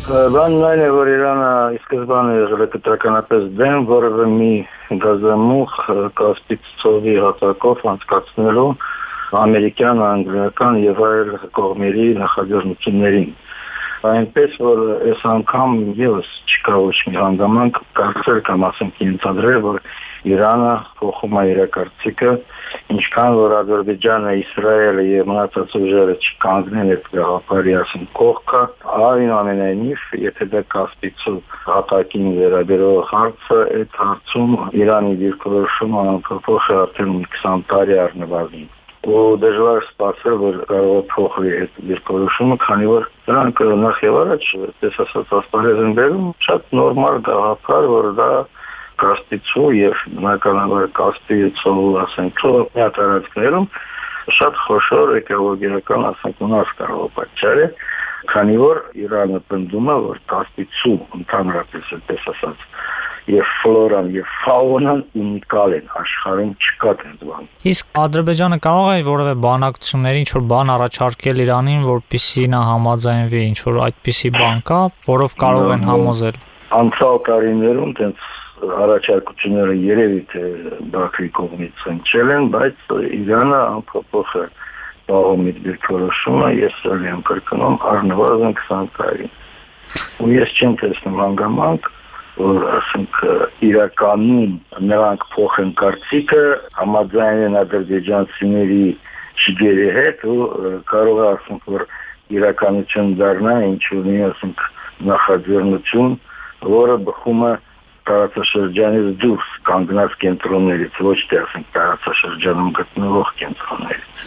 Բանն այն է, որ Իրանը ի սկզբանե եղել է կտրականապես դեմ որևէ մի գազամուղ Կասպից ծովի հատակով անցկացնելու ամերիկյան, անգլիական եւ այլ կողմերի նախաձեռնություններին։ Այնպես որ այս անգամ եւս չկա ոչ մի հանգամանք կարծել կամ ասենք ենթադրել, որ Իրանը փոխում է իր կարծիքը, ինչքան որ Ադրբեջանը, Իսրայելը եւ մնացած ուժերը չկանգնեն այդ գաղափարի ասենք կողքը, այնուամենայնիվ, եթե դա Կասպից հատակին վերաբերող հարցը, այդ հարցում Իրանի դիրքորոշումը անփոփոխ է արդեն 20 տարի առնվազն։ Ու դժվար սպասել, որ կարող է փոխվի այդ դիրքորոշումը, քանի որ դրանք նախ եւ առաջ, այսպես ասած, ասպարեզ են բերում շատ նորմալ գաղափար, որ դա Կասպիցու եւ բնականաբար Կասպիցու ասենք տարածքներում շատ խոշոր էկոլոգիական ասենք ունած կարող է պատճառը, քանի որ Իրանը պնդում է, որ Կասպիցու ընդհանրապես այսպես ասած եւ ֆլորան եւ ֆաունան ունիկալ են աշխարհում չկա այդպես բան։ Իսկ Ադրբեջանը կարող է որևէ բանակցությունների ինչ որ բան առաջարկել Իրանին, որպեսզի նա համաձայնվի, ինչ որ այդպիսի բան կա, որով կարող են համոզել։ Անցյալ տարիներում տենց առաջարկությունները երևի թե Բաքվի կողմից հնչել են, բայց Իրանը անփոփոխ է պահում իր դիրքորոշումը, ես եմ կրկնում առնվազն 20 տարի։ Ու ես չեմ տեսնում հանգամանք, որ ասենք իրականում նրանք փոխեն կարծիքը, համաձայնեն ադրբեջանցիների շիգերի հետ ու կարող է ասենք որ իրականություն դառնա ինչ-որ ասենք նախաձեռնություն, որը բխում է տարածաշրջանից դուրս կանգնած կենտրոններից, ոչ թե ասենք տարածաշրջանում գտնվող կենտրոններից։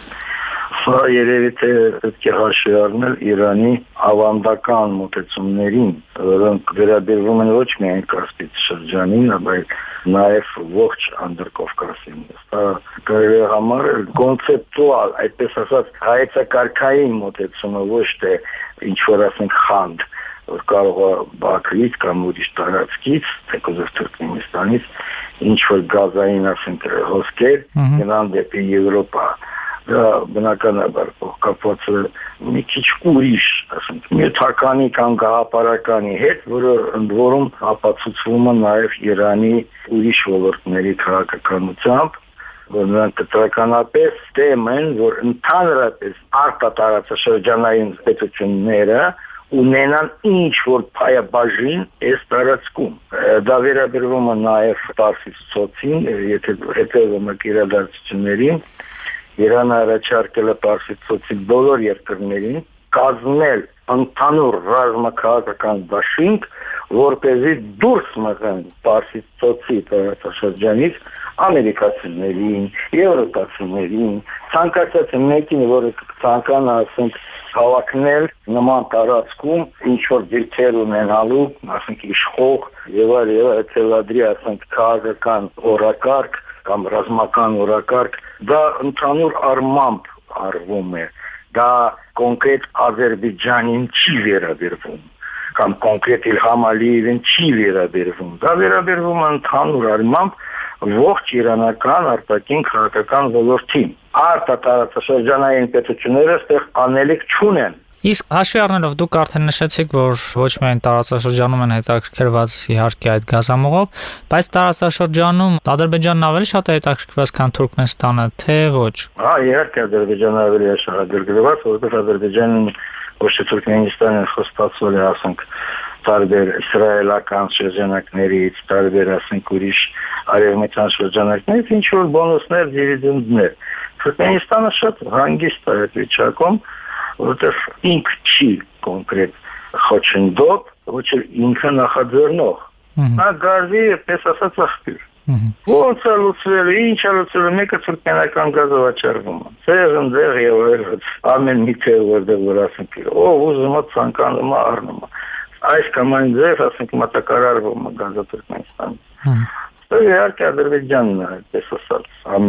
Սա երևի թե պետք է հաշվի առնել Իրանի ավանդական մոտեցումներին, որոնք վերաբերվում են ոչ միայն Կասպից շրջանին, այլ նաև ողջ Անդրկովկասին։ Սա կարելի է համարել կոնցեպտուալ, այդպես ասած, հայեցակարգային մոտեցումը, ոչ թե ինչ-որ ասենք խանդ, որ կարող է Բաքվից կամ ուրիշ տարածքից, թեկուզ Թուրքմենստանից, ինչ-որ գազային ասենք հոսքեր գնան դեպի Եվրոպա։ Դա բնականաբար կապված է մի քիչ ուրիշ, ասենք, նյութականի կամ գաղափարականի հետ, որում ապացուցվում է նաև Իրանի ուրիշ ոլորտների քաղաքականությամբ, որ նրանք կտրականապես դեմ են, որ ընդհանրապես արտատարածաշրջանային պետությունները ունենան ինչ-որ փայաբաժին այս տարածքում։ Դա վերաբերվում է նաև Պարսից ծոցին, եթե հետևում եք իրադարձություններին, Իրանը առաջարկել է Պարսից ծոցի բոլոր երկրներին կազմել ընդհանուր ռազմաքաղաքական դաշինք, որպեսզի դուրս մղեն Պարսից ծոցի տարածաշրջանից ամերիկացիներին, եվրոպացիներին, ցանկացած մեկին, որը ցանկանա ասենք հավաքնել նման տարածքում ինչ-որ դիրքեր ունենալու, ասենք իշխող եւ այլ թելադրի ասենք քաղաքական օրակարգ կամ ռազմական օրակարգ, դա ընդհանուր առմամբ արվում է, դա կոնկրետ Ադրբեջանին չի վերաբերվում, կամ կոնկրետ Իլհամ Ալիևին չի վերաբերվում, դա վերաբերվում է ընդհանուր առմամբ ողջ իրանական արտաքին քաղաքական ոլորտին։ Արտատարածաշրջանային պետությունները այստեղ անելիք չունեն։ Իսկ հաշվի առնելով դուք արդեն նշեցիք, որ ոչ միայն տարածաշրջանում են հետաքրքրված իհարկե այդ գազամուղով, բայց տարածաշրջանում Ադրբեջանն ավելի շատ է հետաքրքրված, քան Թուրքմենստանը, թե ոչ։ Իհարկե Ադրբեջանը ավելի է հետաքրքրված, որովհետև Ադրբեջանն ոչ թե Թուրքմենստանին խոստացել է, ասենք, տարբեր իսրայելական շրջանակներից, տարբեր ասենք ուրիշ արևմտյան շրջանակներից ինչ որ բոնուսներ, դիվիդենդներ։ Թուրքմենստանը շատ հանգիստ է այդ վիճակում, որտեղ ինքը չի կոնկրետ խոչընդոտ, ոչ էլ ինքը նախաձեռնող։ Նա գազի, պես ասած, աղբյուր։ Ոնց է լուծվել, ինչ է լուծվել, մեկը թուրքմենական գազը վաճառվում է։ Ձեղ եւ այլոց ամեն մի թեւ որտեղ որ ասենք, ով ուզում է ցանկանում է առնում է։ Այս կամ այն ձև ասենք մատակարարվում է գազը Թուրքմենստանից։ Իհարկե Ադրբեջանն է, պես ասած,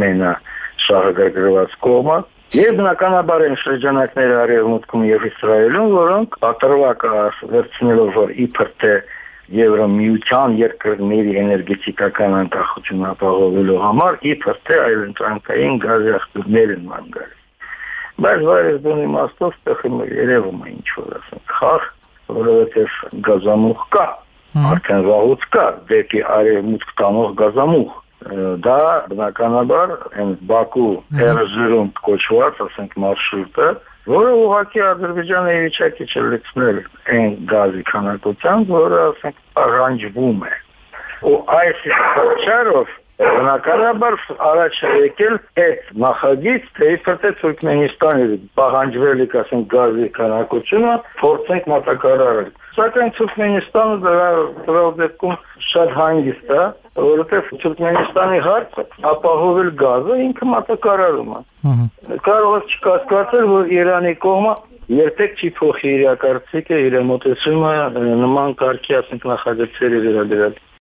ամենաշահագրգռված կողմը։ Եվ բնականաբար են շրջանակները Արևմուտքում եւ Իսրայելում, որոնք պատրվակ վերցնելով որ իբր թե Եվրամիության երկրների էներգետիկական անկախությունը ապահովելու համար իբր թե այլընտրանքային գազի աղբյուրներ են ման գալիս։ Բայց վայրես բուն իմաստով տեղ երևում է ինչ որ ասենք խաղ որովհետև գազամուղ կա, արդեն վաղուց կա, դեպի արևմուտք տանող գազամուղ։ Դա բնականաբար այն Բաքու Էրզրում կոչված, ասենք, մարշրուտը, որը ուղղակի Ադրբեջանը ի վիճակի չէ լցնել այն գազի քանակությամբ, որը, ասենք, պահանջվում է։ Ու այս պատճառով բնականաբար առաջ է եկել այդ նախագիծ, թե իբր թե Թուրքմենստանի պահանջվելիք, ասենք, գազի քանակությունը փորձենք մատակարարել։ Սակայն Թուրքմենստանը դրա դեպքում շատ հանգիստ է, որովհետև Թուրքմենստանի հարցը ապահովել գազը ինքը մատակարարում է։ Կարող է չկասկածել, որ Իրանի կողմը երբեք չի փոխի իր կարծիքը, իր մոտեցումը նման կարգի, ասենք, նախագծերի վերաբերյալ։